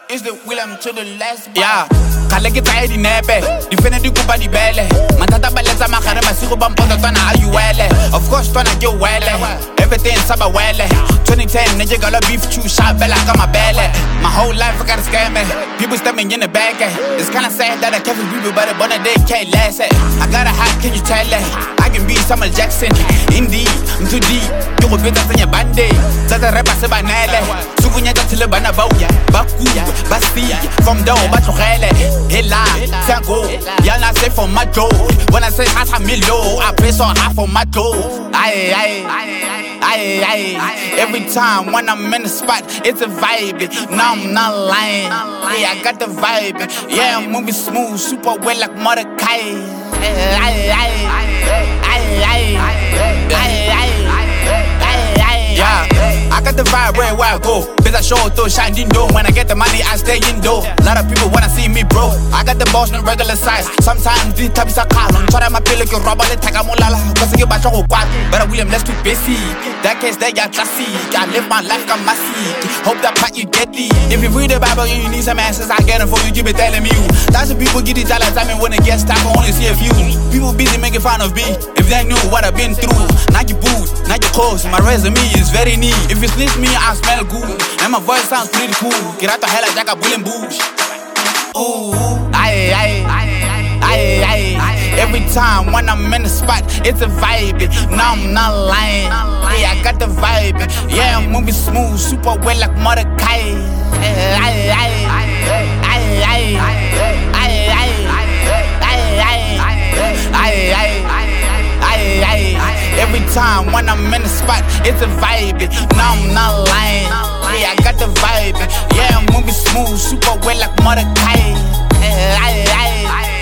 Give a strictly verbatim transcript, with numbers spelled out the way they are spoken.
It's the William to the last bar. Yeah, kala ke tsaya dinepe di fene di kupa di bele matata ba letsa magare masigo ba mpotsa tsana a you wele. Of course tsana ke wele everything saba wele. Twenty ten nigga got a beef chew shot bella ka mabele. My whole life I got a scam me. People stepping in the back. It's kinda sad that I kept people but but they can't last it. I got a hot, can you tell it? I can be Samuel Jackson. Indeed, I'm too deep. You go better than your band. That's a rapper se banele. Sukunya tatile bana bau baku basti from down but to hele. Hela tango. Y'all not say for my dough. When I say half a million, I pay so half for my dough. Aye aye aye aye. Every time when I'm in the spot, it's a vibe. Now I'm not lying. Yeah, I got the vibe. Yeah, I'm moving smooth, super well like Mordecai. Aye aye aye aye aye aye aye. Yeah, I got the vibe where, where I go. There's a show to shine in door. When I get the money, I stay indoor. A lot of people wanna see me, bro. I got the boss in regular size. Sometimes these types are calm. Try to my pillow, you rob all the tag. I'm all la. Cause I get my show quad. But William, let's too busy. That case, they got classy. I live my life, I'm massy. Hope that part you get it. If you read the Bible, you need some answers. I get them for you, keep it telling me. Thousand people get it all the time. And when it gets stuck, I only see a few. People busy making fun of me. If they knew what I've been through. Now you boot, now you close. My resume is very neat. If you sniff me, I smell good. And my voice sounds pretty cool. Get out the hell, I jack a bullet bush. Ooh, aye, aye, aye, aye. Every time when I'm in the spot, it's a vibe. Now I'm not lying. Yeah, I got the vibe. Yeah, I'm moving smooth, super well like Mordecai. Aye, aye, aye, aye, aye, aye, aye, aye, aye, aye. Aye, aye. Every time when I'm in the spot, it's a vibe. Now I'm not lying. Yeah, I got the vibe. Yeah, I'm moving smooth, super well like Mordecai. Aye, aye, aye.